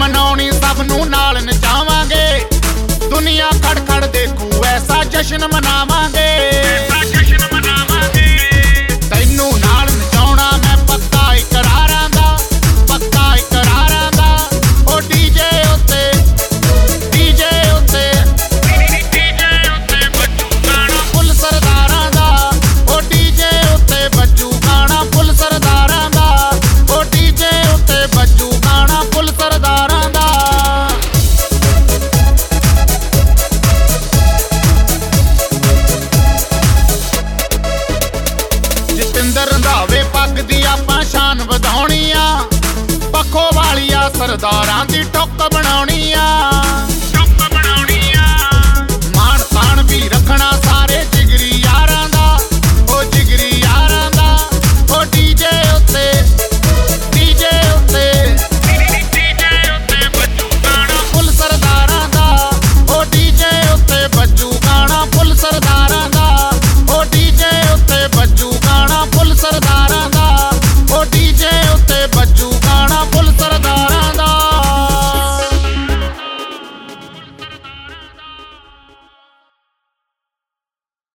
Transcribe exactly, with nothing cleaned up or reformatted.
ਮਨਾਉਣੀ ਸਭ ਨੂੰ ਨਾਲ ਨਚਾਵਾਂਗੇ ਦੁਨੀਆ ਖੜ ਖੜ ਦੇਖੂ ਐਸਾ ਜਸ਼ਨ ਮਨਾਵਾਂਗੇ ਜਸ਼ਨ ਮਨਾਵਾਂਗੇ ਤੈਨੂੰ ਨਾਲ ਨਚਾਉਣਾ ਮੈਂ ਪੱਕਾ ਇਕਰਾਰਾਂ ਦਾ ਪੱਕਾ ਇਕਰਾਰਾਂ ਦਾ ਉਹ ਡੀਜੇ ਉੱਤੇ ਡੀਜੇ ਉੱਤੇ ਡੀਜੇ ਉੱਤੇ ਬੱਜੂ ਗਾਣਾ ਫੁੱਲ ਸਰਦਾਰਾਂ ਦਾ ਉਹ ਡੀਜੇ ਉੱਤੇ ਬੱਜੂ ਗਾਣਾ ਫੁੱਲ ਸਰਦਾਰਾਂ ਦਾ ਉਹ ਡੀਜੇ ਉੱਤੇ ਬੱਜੂ ਗਾਣਾ ਫੁੱਲ ਸਰਦਾਰਾਂ ਦਾ ਜਤਿੰਦਰ ਰੰਧਾਵੇ ਪੱਗ ਦੀ ਆਪਾਂ ਸ਼ਾਨ ਵਧਾਉਣੀ ਆ ਪੱਖੋ ਵਾਲੀਆ ਸਰਦਾਰਾਂ ਦੀ ਠੁੱਕ ਬਣਾਉਣੀ ਆ